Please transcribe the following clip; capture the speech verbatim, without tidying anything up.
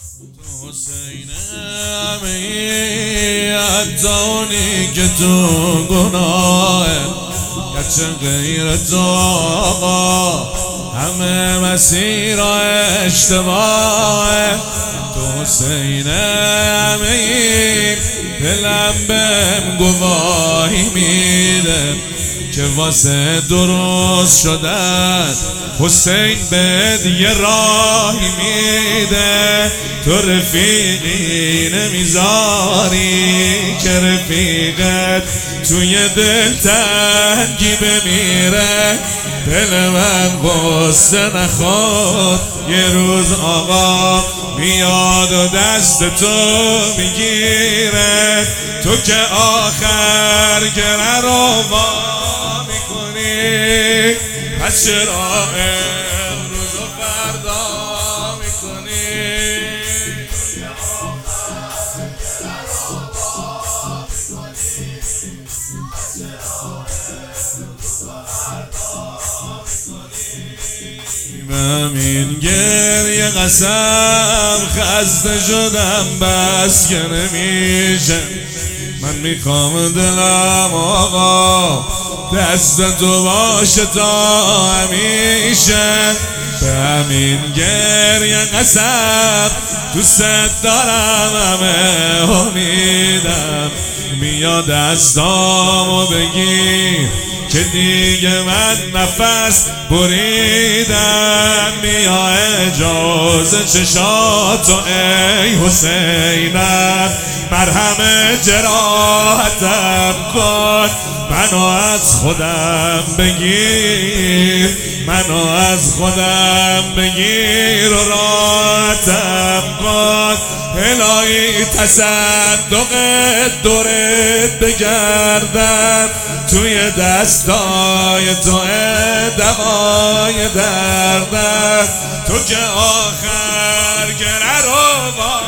حسین امی اتانی که تو گناه گرچه غیر تو آقا همه مسیر و اشتباه تو حسین امی دلم بهم گواهی میده که واسه درست شدن حسین بهت یه راهی میده تو رفیقی نمیذاری که رفیقت توی دل تنگی بمیره دل من غصه نخور یه روز آقا میاد و دست تو میگیره تو که آخر گره رو وا میکنی پس چرا امروز و فردا میکنی همین گریه قسم خسته شدم بس که نمیشه من میخوام دلم آقا دست تو باشه تا همیشه به همین گریه قسم دوست دارم همه امیدم میاد دستامو بگیر که دیگه من نفس بریدم بیا اجازه چشاتو ای حسینم مرهم جراحتم کن منو از خودم بگیر منو از خودم بگیر و راحتم کن الهی تصدق دورت بگردم توی دستای تو دوای دردم تو که آخر گره رو